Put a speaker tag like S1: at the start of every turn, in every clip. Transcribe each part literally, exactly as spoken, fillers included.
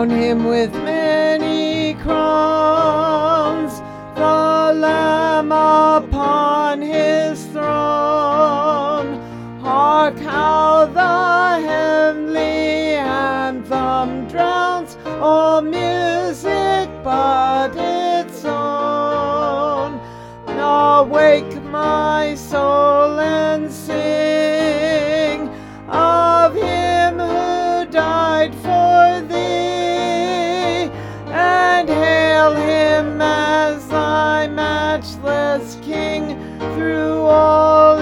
S1: Crown him with many crowns, the Lamb upon his throne. Hark how the heavenly anthem drowns all music but its own. Awake, my soul, and sing of him who died for thee, and hail him as thy matchless King through all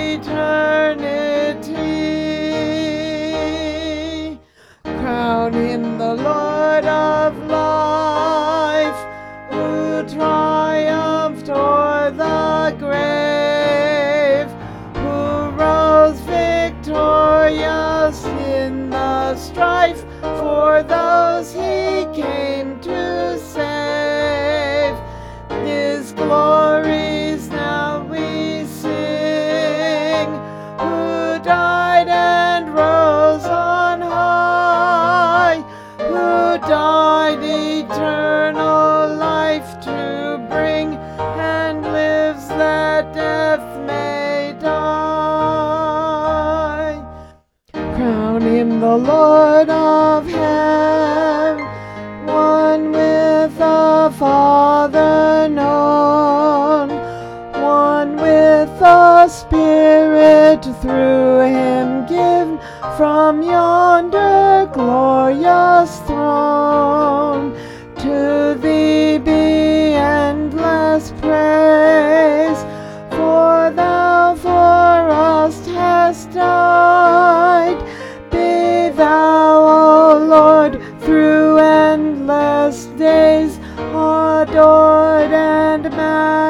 S1: eternity. Crown him the Lord of life, who triumphed o'er the grave, who rose victorious in the strife for those he came to save. His glories now we sing, who died and rose on high, who died eternal life to bring, and lives that death may die. Crown him the Lord of heaven, one with the Father known, one with the Spirit through him given from yonder glorious throne. To thee be endless praise, for thou for us hast died. Be thou, O Lord, through endless days adored and magnified.